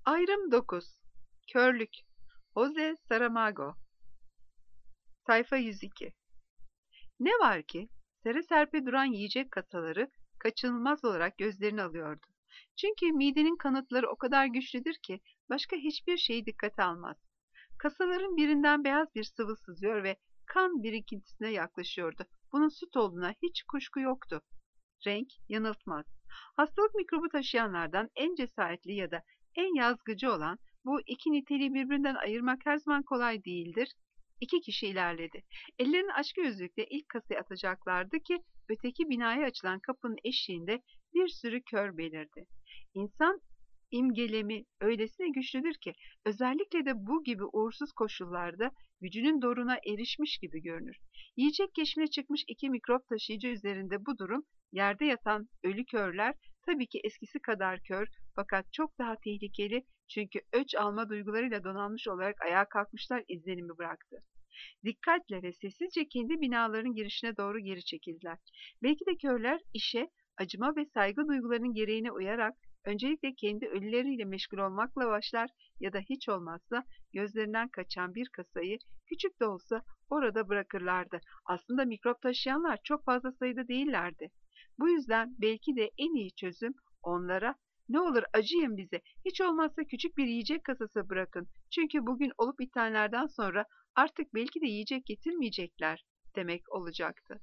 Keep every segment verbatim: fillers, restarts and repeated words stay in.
Ayrım dokuz. Körlük. Jose Saramago. Sayfa yüz iki. Ne var ki, sere serpe duran yiyecek kasaları kaçınılmaz olarak gözlerini alıyordu. Çünkü midenin kanıtları o kadar güçlüdür ki başka hiçbir şeyi dikkate almaz. Kasaların birinden beyaz bir sıvı sızıyor ve kan birikintisine yaklaşıyordu. Bunun süt olduğuna hiç kuşku yoktu. Renk yanıltmaz. Hastalık mikrobu taşıyanlardan en cesaretli ya da en yazgıcı olan bu iki niteliği birbirinden ayırmak her zaman kolay değildir. İki kişi ilerledi. Ellerini açgözlükle ilk kasaya atacaklardı ki öteki binaya açılan kapının eşiğinde bir sürü kör belirdi. İnsan imgelemi öylesine güçlüdür ki özellikle de bu gibi uğursuz koşullarda gücünün doruna erişmiş gibi görünür. Yiyecek keşfine çıkmış iki mikrop taşıyıcı üzerinde bu durum yerde yatan ölü körler tabii ki eskisi kadar kör fakat çok daha tehlikeli çünkü öç alma duygularıyla donanmış olarak ayağa kalkmışlar izlenimi bıraktı. Dikkatle ve sessizce kendi binalarının girişine doğru geri çekildiler. Belki de körler işe, acıma ve saygı duygularının gereğine uyarak öncelikle kendi ölüleriyle meşgul olmakla başlar ya da hiç olmazsa gözlerinden kaçan bir kasayı küçük de olsa orada bırakırlardı. Aslında mikrop taşıyanlar çok fazla sayıda değillerdi. Bu yüzden belki de en iyi çözüm onlara ne olur acıyın bize, hiç olmazsa küçük bir yiyecek kasası bırakın. Çünkü bugün olup bitenlerden sonra artık belki de yiyecek getirmeyecekler demek olacaktı.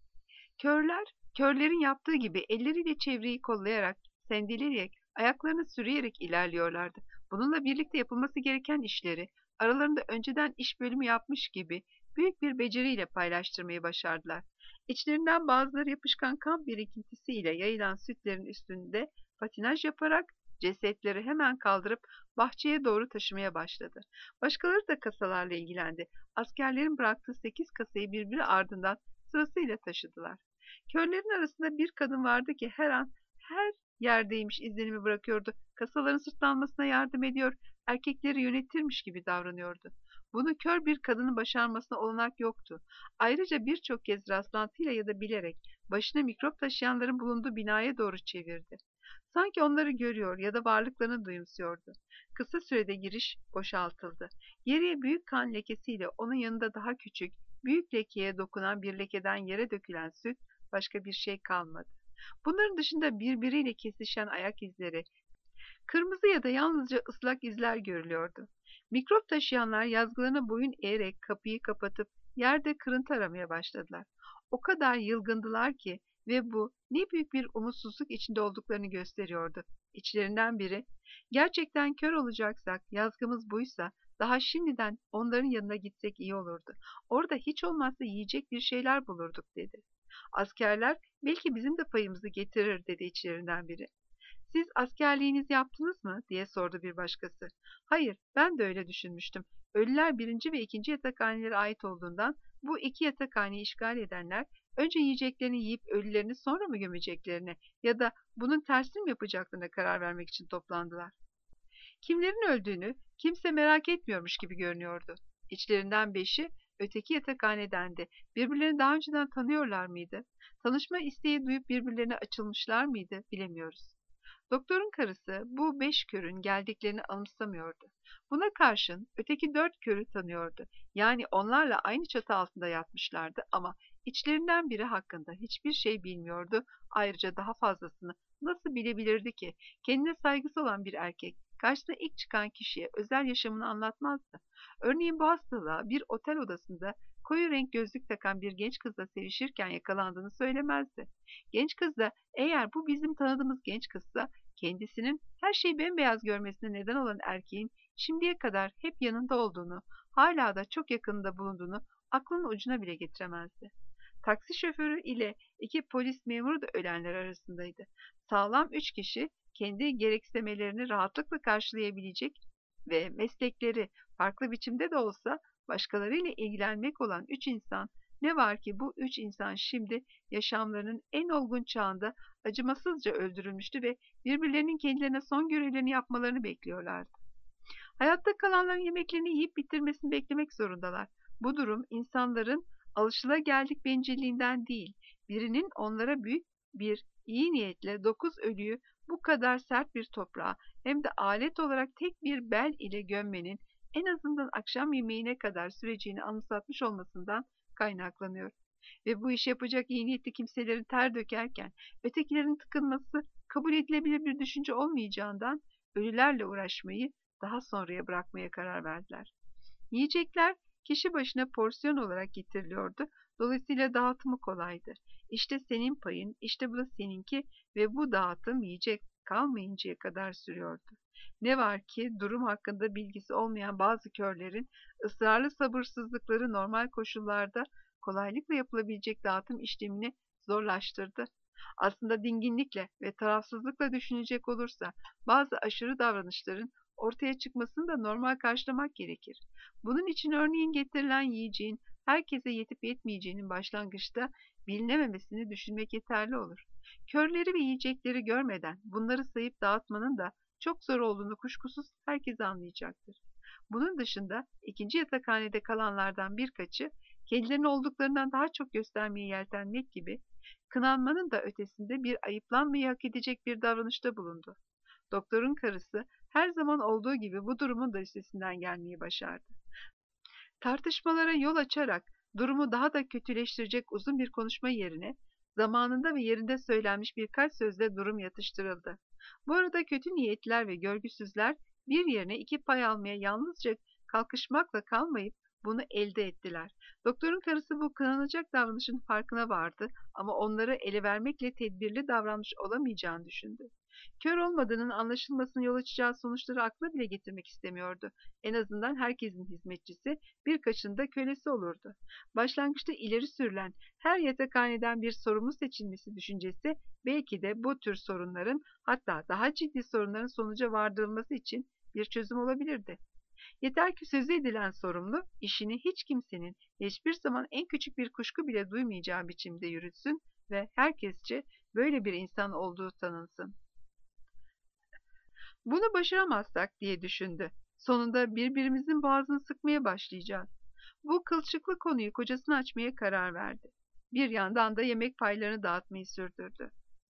Körler, körlerin yaptığı gibi elleriyle çevreyi kollayarak, sendeleyerek, ayaklarını sürüyerek ilerliyorlardı. Bununla birlikte yapılması gereken işleri, aralarında önceden iş bölümü yapmış gibi büyük bir beceriyle paylaştırmayı başardılar. İçlerinden bazıları yapışkan kan birikintisiyle yayılan sütlerin üstünde patinaj yaparak cesetleri hemen kaldırıp bahçeye doğru taşımaya başladı. Başkaları da kasalarla ilgilendi. Askerlerin bıraktığı sekiz kasayı birbiri ardından sırasıyla taşıdılar. Körlerin arasında bir kadın vardı ki her an her yerdeymiş izlenimi bırakıyordu. Kasaların sırtlanmasına yardım ediyor, erkekleri yönetirmiş gibi davranıyordu. Bunu kör bir kadının başarmasına olanak yoktu. Ayrıca birçok kez rastlantıyla ya da bilerek başına mikrop taşıyanların bulunduğu binaya doğru çevirdi. Sanki onları görüyor ya da varlıklarını duyumsuyordu. Kısa sürede giriş boşaltıldı. Geriye büyük kan lekesiyle onun yanında daha küçük, büyük lekeye dokunan bir lekeden yere dökülen süt, başka bir şey kalmadı. Bunların dışında birbiriyle kesişen ayak izleri, kırmızı ya da yalnızca ıslak izler görülüyordu. Mikrop taşıyanlar yazgılarına boyun eğerek kapıyı kapatıp yerde kırıntı aramaya başladılar. O kadar yılgındılar ki ve bu ne büyük bir umutsuzluk içinde olduklarını gösteriyordu. İçlerinden biri, gerçekten kör olacaksak, yazgımız buysa, daha şimdiden onların yanına gitsek iyi olurdu. Orada hiç olmazsa yiyecek bir şeyler bulurduk dedi. Askerler belki bizim de payımızı getirir dedi içlerinden biri. Siz askerliğinizi yaptınız mı diye sordu bir başkası. Hayır, ben de öyle düşünmüştüm. Ölüler birinci ve ikinci yatakhanelere ait olduğundan bu iki yatakhaneyi işgal edenler önce yiyeceklerini yiyip ölülerini sonra mı gömeceklerine ya da bunun tersini mi yapacaklarına karar vermek için toplandılar. Kimlerin öldüğünü kimse merak etmiyormuş gibi görünüyordu. İçlerinden beşi öteki yatakhanedendi. Birbirlerini daha önceden tanıyorlar mıydı? Tanışma isteği duyup birbirlerine açılmışlar mıydı? Bilemiyoruz. Doktorun karısı bu beş körün geldiklerini anımsamıyordu. Buna karşın öteki dört körü tanıyordu. Yani onlarla aynı çatı altında yatmışlardı ama içlerinden biri hakkında hiçbir şey bilmiyordu. Ayrıca daha fazlasını nasıl bilebilirdi ki? Kendine saygısı olan bir erkek karşısına ilk çıkan kişiye özel yaşamını anlatmazdı. Örneğin bu hastalığa bir otel odasında koyu renk gözlük takan bir genç kızla sevişirken yakalandığını söylemezdi. Genç kız da eğer bu bizim tanıdığımız genç kızsa kendisinin her şeyi bembeyaz görmesine neden olan erkeğin şimdiye kadar hep yanında olduğunu, hala da çok yakınında bulunduğunu aklının ucuna bile getiremezdi. Taksi şoförü ile iki polis memuru da ölenler arasındaydı. Sağlam üç kişi kendi gereksinimlerini rahatlıkla karşılayabilecek ve meslekleri farklı biçimde de olsa başkalarıyla ilgilenmek olan üç insan, ne var ki bu üç insan şimdi yaşamlarının en olgun çağında acımasızca öldürülmüştü ve birbirlerinin kendilerine son görevlerini yapmalarını bekliyorlardı. Hayatta kalanların yemeklerini yiyip bitirmesini beklemek zorundalar. Bu durum insanların alışılageldik bencilliğinden değil, birinin onlara büyük bir iyi niyetle dokuz ölüyü Bu kadar sert bir toprağa hem de alet olarak tek bir bel ile gömmenin en azından akşam yemeğine kadar süreceğini anımsatmış olmasından kaynaklanıyor. Ve bu işi yapacak iyi niyetli kimselerin ter dökerken ötekilerin tıkınması kabul edilebilir bir düşünce olmayacağından ölülerle uğraşmayı daha sonraya bırakmaya karar verdiler. Yiyecekler kişi başına porsiyon olarak getiriliyordu. Dolayısıyla dağıtımı kolaydı. İşte senin payın, işte bu da seninki ve bu dağıtım yiyecek kalmayıncaya kadar sürüyordu. Ne var ki durum hakkında bilgisi olmayan bazı körlerin ısrarlı sabırsızlıkları normal koşullarda kolaylıkla yapılabilecek dağıtım işlemini zorlaştırdı. Aslında dinginlikle ve tarafsızlıkla düşünecek olursa bazı aşırı davranışların ortaya çıkmasını da normal karşılamak gerekir. Bunun için örneğin getirilen yiyeceğin herkese yetip yetmeyeceğinin başlangıçta bilinememesini düşünmek yeterli olur. Körleri ve yiyecekleri görmeden bunları sayıp dağıtmanın da çok zor olduğunu kuşkusuz herkes anlayacaktır. Bunun dışında ikinci yatakhanede kalanlardan birkaçı kendilerini olduklarından daha çok göstermeye yeltenmek gibi kınanmanın da ötesinde bir ayıplanmayı hak edecek bir davranışta bulundu. Doktorun karısı her zaman olduğu gibi bu durumun da üstesinden gelmeyi başardı. Tartışmalara yol açarak durumu daha da kötüleştirecek uzun bir konuşma yerine zamanında ve yerinde söylenmiş birkaç sözle durum yatıştırıldı. Bu arada kötü niyetliler ve görgüsüzler bir yerine iki pay almaya yalnızca kalkışmakla kalmayıp bunu elde ettiler. Doktorun karısı bu kınanacak davranışın farkına vardı ama onları ele vermekle tedbirli davranmış olamayacağını düşündü. Kör olmadığının anlaşılmasına yol açacağı sonuçları aklına bile getirmek istemiyordu. En azından herkesin hizmetçisi, birkaçının da kölesi olurdu. Başlangıçta ileri sürülen her yatakhaneden bir sorumlu seçilmesi düşüncesi belki de bu tür sorunların, hatta daha ciddi sorunların sonuca vardırılması için bir çözüm olabilirdi. Yeter ki sözü edilen sorumlu işini hiç kimsenin hiçbir zaman en küçük bir kuşku bile duymayacağı biçimde yürütsün ve herkesçe böyle bir insan olduğu tanınsın. Bunu başaramazsak diye düşündü. Sonunda birbirimizin boğazını sıkmaya başlayacağız. Bu kılçıklı konuyu kocasına açmaya karar verdi. Bir yandan da yemek paylarını dağıtmayı sürdürdü.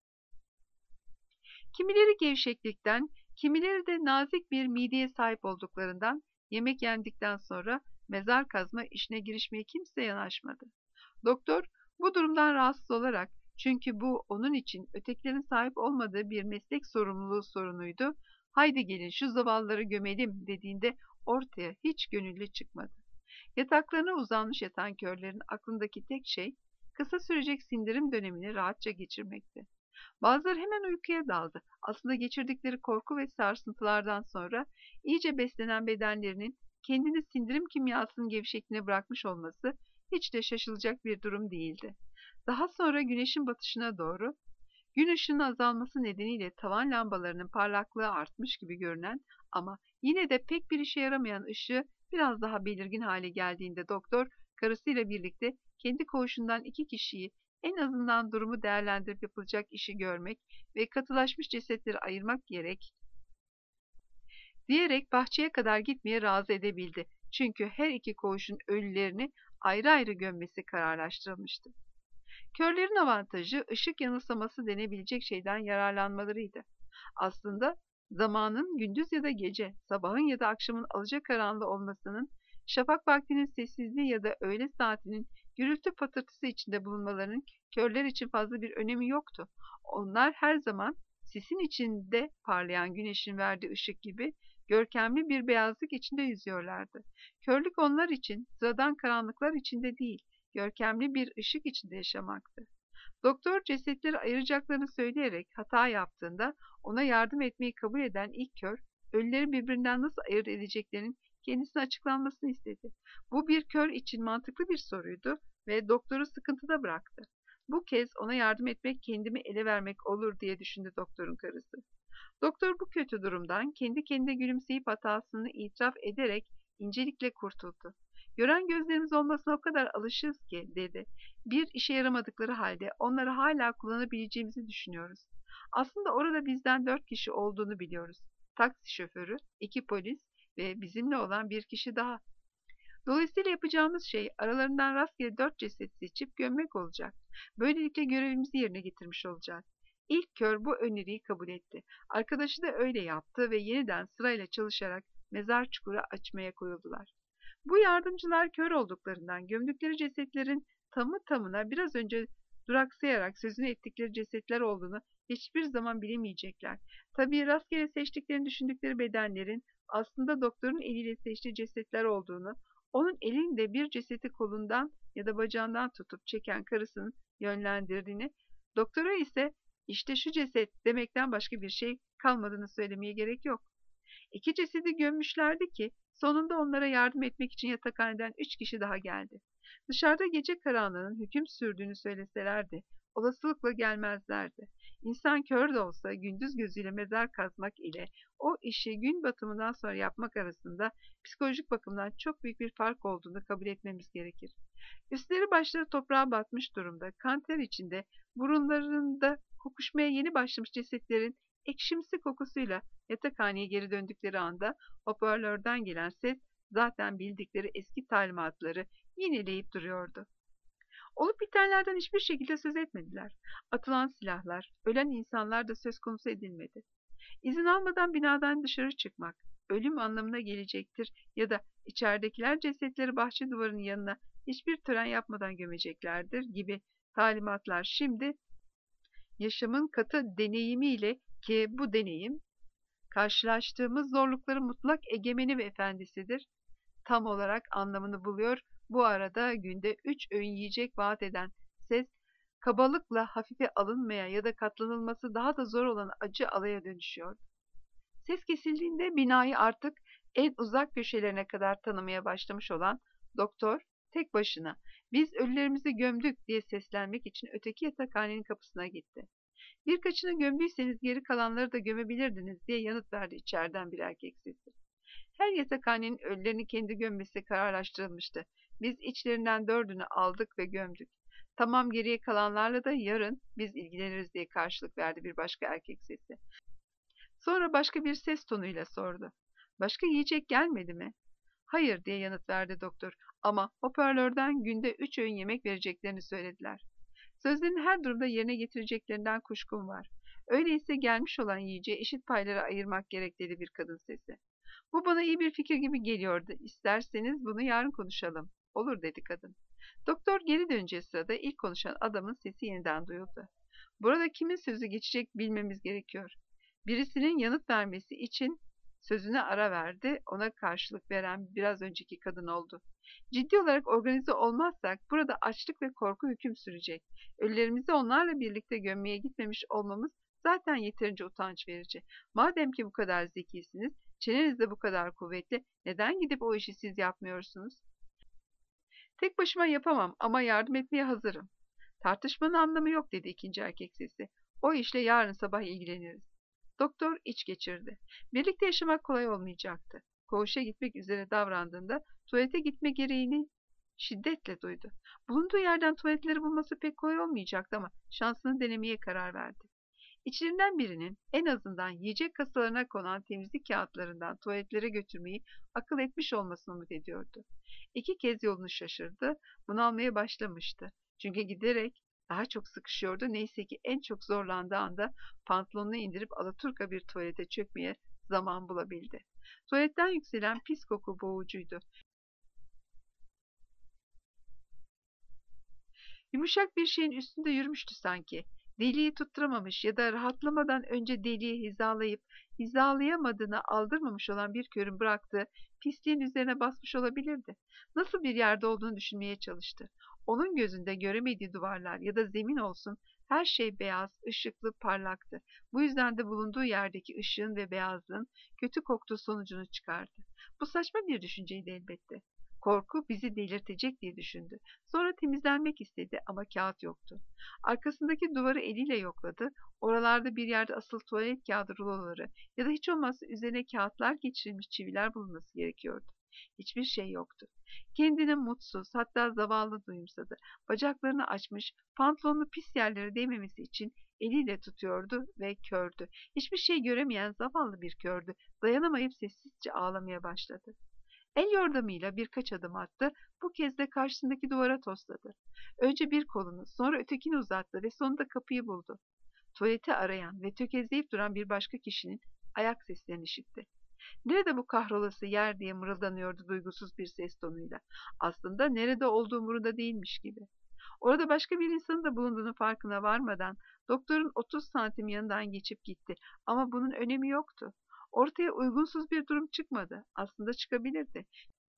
Kimileri gevşeklikten, kimileri de nazik bir mideye sahip olduklarından yemek yendikten sonra mezar kazma işine girişmeye kimse yanaşmadı. Doktor bu durumdan rahatsız olarak, çünkü bu onun için ötekilerin sahip olmadığı bir meslek sorumluluğu sorunuydu, haydi gelin şu zavallıları gömelim dediğinde ortaya hiç gönüllü çıkmadı. Yataklarına uzanmış yatan körlerin aklındaki tek şey kısa sürecek sindirim dönemini rahatça geçirmekti. Bazıları hemen uykuya daldı. Aslında geçirdikleri korku ve sarsıntılardan sonra iyice beslenen bedenlerinin kendini sindirim kimyasının gevşekliğine bırakmış olması hiç de şaşılacak bir durum değildi. Daha sonra güneşin batışına doğru, gün ışığının azalması nedeniyle tavan lambalarının parlaklığı artmış gibi görünen ama yine de pek bir işe yaramayan ışığı biraz daha belirgin hale geldiğinde doktor, karısıyla birlikte kendi koğuşundan iki kişiyi en azından durumu değerlendirip yapılacak işi görmek ve katılaşmış cesetleri ayırmak gerek diyerek bahçeye kadar gitmeye razı edebildi. Çünkü her iki koğuşun ölülerini ayrı ayrı gömmesi kararlaştırılmıştı. Körlerin avantajı ışık yanılsaması denebilecek şeyden yararlanmalarıydı. Aslında zamanın gündüz ya da gece, sabahın ya da akşamın alacakaranlığı olmasının, şafak vaktinin sessizliği ya da öğle saatinin gürültü patırtısı içinde bulunmalarının körler için fazla bir önemi yoktu. Onlar her zaman sisin içinde parlayan güneşin verdiği ışık gibi görkemli bir beyazlık içinde yüzüyorlardı. Körlük onlar için sıradan karanlıklar içinde değil, görkemli bir ışık içinde yaşamaktı. Doktor cesetleri ayıracaklarını söyleyerek hata yaptığında ona yardım etmeyi kabul eden ilk kör, ölüleri birbirinden nasıl ayırt edeceklerinin kendisine açıklanmasını istedi. Bu bir kör için mantıklı bir soruydu ve doktoru sıkıntıda bıraktı. Bu kez ona yardım etmek kendimi ele vermek olur diye düşündü doktorun karısı. Doktor bu kötü durumdan kendi kendine gülümseyip hatasını itiraf ederek incelikle kurtuldu. Gören gözlerimiz olmasına o kadar alışığız ki, dedi. Bir işe yaramadıkları halde onları hala kullanabileceğimizi düşünüyoruz. Aslında orada bizden dört kişi olduğunu biliyoruz. Taksi şoförü, iki polis ve bizimle olan bir kişi daha. Dolayısıyla yapacağımız şey aralarından rastgele dört ceset seçip gömmek olacak. Böylelikle görevimizi yerine getirmiş olacağız. İlk kör bu öneriyi kabul etti. Arkadaşı da öyle yaptı ve yeniden sırayla çalışarak mezar çukuru açmaya koyuldular. Bu yardımcılar kör olduklarından gömdükleri cesetlerin tamı tamına biraz önce duraksayarak sözünü ettikleri cesetler olduğunu hiçbir zaman bilemeyecekler. Tabii rastgele seçtiklerini düşündükleri bedenlerin aslında doktorun eliyle seçtiği cesetler olduğunu, onun elinde bir cesedi kolundan ya da bacağından tutup çeken karısının yönlendirdiğini, doktora ise işte şu ceset demekten başka bir şey kalmadığını söylemeye gerek yok. İki cesedi gömmüşlerdi ki sonunda onlara yardım etmek için yatakhaneden üç kişi daha geldi. Dışarıda gece karanlığının hüküm sürdüğünü söyleselerdi, olasılıkla gelmezlerdi. İnsan kör de olsa gündüz gözüyle mezar kazmak ile o işi gün batımından sonra yapmak arasında psikolojik bakımdan çok büyük bir fark olduğunu kabul etmemiz gerekir. Üstleri başları toprağa batmış durumda, kan ter içinde, burunlarında kokuşmaya yeni başlamış cesetlerin ekşimsi kokusuyla yatakhaneye geri döndükleri anda hoparlörden gelen ses zaten bildikleri eski talimatları yineleyip duruyordu. Olup bitenlerden hiçbir şekilde söz etmediler. Atılan silahlar, ölen insanlar da söz konusu edilmedi. İzin almadan binadan dışarı çıkmak, ölüm anlamına gelecektir ya da içeridekiler cesetleri bahçe duvarının yanına hiçbir tören yapmadan gömeceklerdir gibi talimatlar şimdi yaşamın katı deneyimiyle, ki bu deneyim karşılaştığımız zorlukların mutlak egemeni ve efendisidir, tam olarak anlamını buluyor. Bu arada günde üç öğün yiyecek vaat eden ses, kabalıkla hafife alınmaya ya da katlanılması daha da zor olan acı alaya dönüşüyordu. Ses kesildiğinde binayı artık en uzak köşelerine kadar tanımaya başlamış olan doktor tek başına "Biz ölülerimizi gömdük" diye seslenmek için öteki yatakhanenin kapısına gitti. "Birkaçını gömdüyseniz geri kalanları da gömebilirdiniz" diye yanıt verdi içeriden bir erkek sesi. Her yatakhanenin ölülerini kendi gömmesi kararlaştırılmıştı. Biz içlerinden dördünü aldık ve gömdük. Tamam, geriye kalanlarla da yarın biz ilgileniriz diye karşılık verdi bir başka erkek sesi. Sonra başka bir ses tonuyla sordu: "Başka yiyecek gelmedi mi?" "Hayır" diye yanıt verdi doktor, "ama hoparlörden günde üç öğün yemek vereceklerini söylediler. Sözlerini her durumda yerine getireceklerinden kuşkum var. Öyleyse gelmiş olan yiyeceği eşit paylara ayırmak gerek" dedi bir kadın sesi. "Bu bana iyi bir fikir gibi geliyordu. İsterseniz bunu yarın konuşalım." "Olur" dedi kadın. Doktor geri döneceği sırada ilk konuşan adamın sesi yeniden duyuldu. "Burada kimin sözü geçecek bilmemiz gerekiyor." Birisinin yanıt vermesi için sözüne ara verdi. Ona karşılık veren biraz önceki kadın oldu. "Ciddi olarak organize olmazsak burada açlık ve korku hüküm sürecek. Ölülerimizi onlarla birlikte gömmeye gitmemiş olmamız zaten yeterince utanç verici. Madem ki bu kadar zekisiniz, çeneniz de bu kadar kuvvetli, neden gidip o işi siz yapmıyorsunuz?" "Tek başıma yapamam ama yardım etmeye hazırım." "Tartışmanın anlamı yok" dedi ikinci erkek sesi. "O işle yarın sabah ilgileniriz." Doktor iç geçirdi. Birlikte yaşamak kolay olmayacaktı. Koğuşa gitmek üzere davrandığında tuvalete gitme gereğini şiddetle duydu. Bulunduğu yerden tuvaletleri bulması pek kolay olmayacaktı ama şansını denemeye karar verdi. İçlerinden birinin en azından yiyecek kasalarına konan temizlik kağıtlarından tuvaletlere götürmeyi akıl etmiş olmasını umut ediyordu. İki kez yolunu şaşırdı, bunalmaya başlamıştı. Çünkü giderek daha çok sıkışıyordu. Neyse ki en çok zorlandığı anda pantolonunu indirip alaturka bir tuvalete çökmeye zaman bulabildi. Tuvaletten yükselen pis koku boğucuydu. Yumuşak bir şeyin üstünde yürümüştü sanki. Deliği tutturamamış ya da rahatlamadan önce deliği hizalayıp hizalayamadığını aldırmamış olan bir körün bıraktığı pisliğin üzerine basmış olabilirdi. Nasıl bir yerde olduğunu düşünmeye çalıştı. Onun gözünde göremediği duvarlar ya da zemin olsun, her şey beyaz, ışıklı, parlaktı. Bu yüzden de bulunduğu yerdeki ışığın ve beyazlığın kötü koktuğu sonucunu çıkardı. Bu saçma bir düşünceydi elbette. Korku bizi delirtecek diye düşündü. Sonra temizlenmek istedi ama kağıt yoktu. Arkasındaki duvarı eliyle yokladı. Oralarda bir yerde asılı tuvalet kağıdı ruloları ya da hiç olmazsa üzerine kağıtlar geçirilmiş çiviler bulunması gerekiyordu. Hiçbir şey yoktu. Kendini mutsuz, hatta zavallı duyumsadı. Bacaklarını açmış, pantolonlu pis yerlere değmemesi için eliyle tutuyordu ve kördü. Hiçbir şey göremeyen zavallı bir kördü. Dayanamayıp sessizce ağlamaya başladı. El yordamıyla birkaç adım attı, bu kez de karşısındaki duvara tosladı. Önce bir kolunu, sonra ötekini uzattı ve sonunda kapıyı buldu. tuvaleti arayan ve tökezleyip duran bir başka kişinin ayak seslerini işitti. "Nerede bu kahrolası yer?" diye mırıldanıyordu duygusuz bir ses tonuyla. Aslında nerede olduğu umurunda değilmiş gibi. Orada başka bir insanın da bulunduğunun farkına varmadan doktorun otuz santim yanından geçip gitti ama bunun önemi yoktu. Ortaya uygunsuz bir durum çıkmadı. Aslında çıkabilirdi.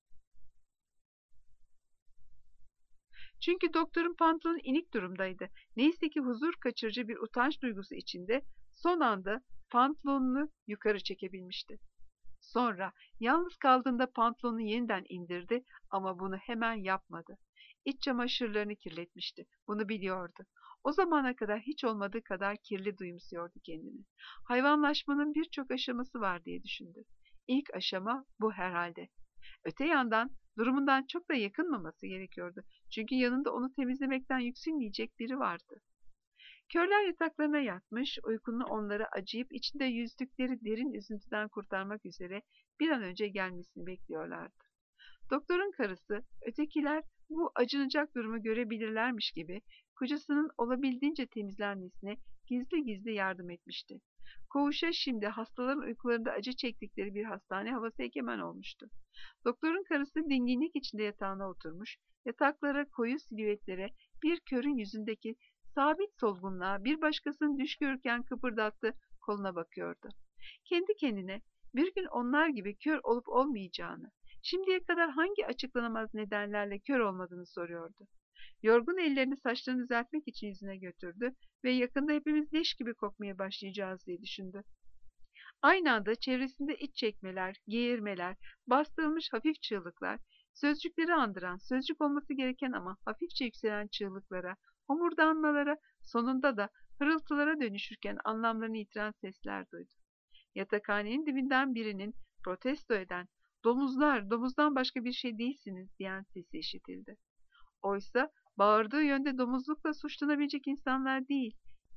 Çünkü doktorun pantolonu inik durumdaydı. Neyse ki huzur kaçırıcı bir utanç duygusu içinde son anda pantolonunu yukarı çekebilmişti. Sonra yalnız kaldığında pantolonu yeniden indirdi ama bunu hemen yapmadı. İç çamaşırlarını kirletmişti. Bunu biliyordu. O zamana kadar hiç olmadığı kadar kirli duyumsuyordu kendini. Hayvanlaşmanın birçok aşaması var diye düşündü. İlk aşama bu herhalde. Öte yandan durumundan çok da yakınmaması gerekiyordu. Çünkü yanında onu temizlemekten yükselmeyecek biri vardı. Körler yataklarına yatmış, uykunun onları acıyıp içinde yüzdükleri derin üzüntüden kurtarmak üzere bir an önce gelmesini bekliyorlardı. Doktorun karısı, ötekiler bu acınacak durumu görebilirlermiş gibi kocasının olabildiğince temizlenmesine gizli gizli yardım etmişti. Koğuşa şimdi hastaların uykularında acı çektikleri bir hastane havası egemen olmuştu. Doktorun karısı dinginlik içinde yatağına oturmuş, yataklara, koyu silüetlere, bir körün yüzündeki sabit solgunluğa bir başkasının düş görürken kıpırdattığı koluna bakıyordu. Kendi kendine bir gün onlar gibi kör olup olmayacağını, şimdiye kadar hangi açıklanamaz nedenlerle kör olmadığını soruyordu. Yorgun ellerini saçlarını düzeltmek için yüzüne götürdü ve yakında hepimiz leş gibi kokmaya başlayacağız diye düşündü. Aynı anda çevresinde iç çekmeler, geğirmeler, bastırılmış hafif çığlıklar, sözcükleri andıran, sözcük olması gereken ama hafifçe yükselen çığlıklara, homurdanmalara, sonunda da hırıltılara dönüşürken anlamlarını yitiren sesler duydu. Yatakhanenin dibinden birinin protesto eden, "Domuzlar, domuzdan başka bir şey değilsiniz." diyen sesi işitildi. Oysa bağırdığı yönde domuzlukla suçlanabilecek insanlar değil,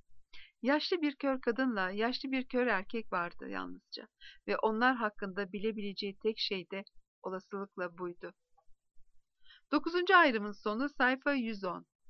yaşlı bir kör kadınla yaşlı bir kör erkek vardı yalnızca ve onlar hakkında bilebileceği tek şey de olasılıkla buydu. Dokuzuncu ayrımın sonu sayfa yüz on.